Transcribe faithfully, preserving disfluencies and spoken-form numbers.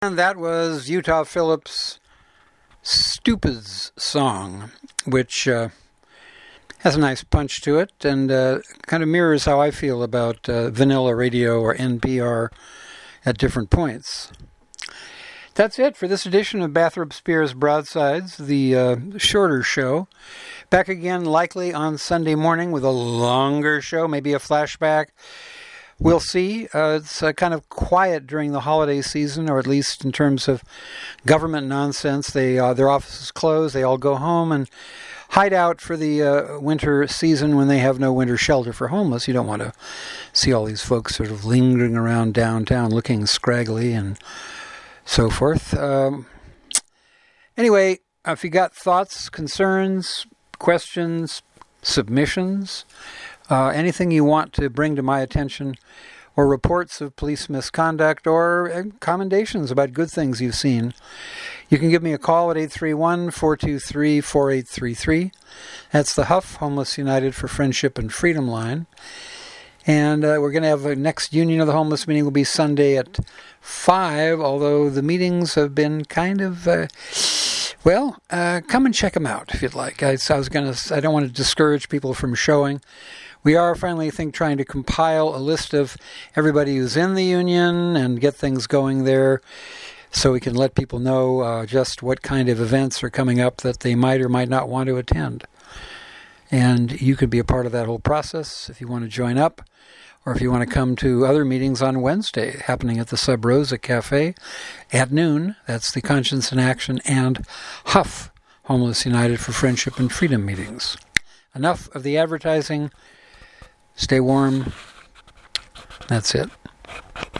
And that was Utah Phillips' Stupids song, which uh, has a nice punch to it and uh, kind of mirrors how I feel about uh, vanilla radio or N P R at different points. That's it for this edition of Bathrop Spears Broadsides, the uh, shorter show. Back again likely on Sunday morning with a longer show, maybe a flashback. We'll see. Uh, it's uh, kind of quiet during the holiday season, or at least in terms of government nonsense. They uh, their offices close. They all go home and hide out for the uh, winter season when they have no winter shelter for homeless. You don't want to see all these folks sort of lingering around downtown looking scraggly and so forth. Um, anyway, if you got thoughts, concerns, questions, submissions, Uh, anything you want to bring to my attention, or reports of police misconduct, or uh, commendations about good things you've seen, you can give me a call at eight three one, four two three, four eight three three. That's the Huff, Homeless United for Friendship and Freedom line. And uh, we're going to have a next Union of the Homeless meeting will be Sunday at five, although the meetings have been kind of... Uh, Well, uh, come and check them out if you'd like. I, I was going to. I don't want to discourage people from showing. We are finally, I think, trying to compile a list of everybody who's in the union and get things going there, so we can let people know uh, just what kind of events are coming up that they might or might not want to attend. And you could be a part of that whole process if you want to join up, or if you want to come to other meetings on Wednesday, happening at the Sub Rosa Cafe at noon. That's the Conscience in Action and Huff, Homeless United for Friendship and Freedom meetings. Enough of the advertising. Stay warm. That's it.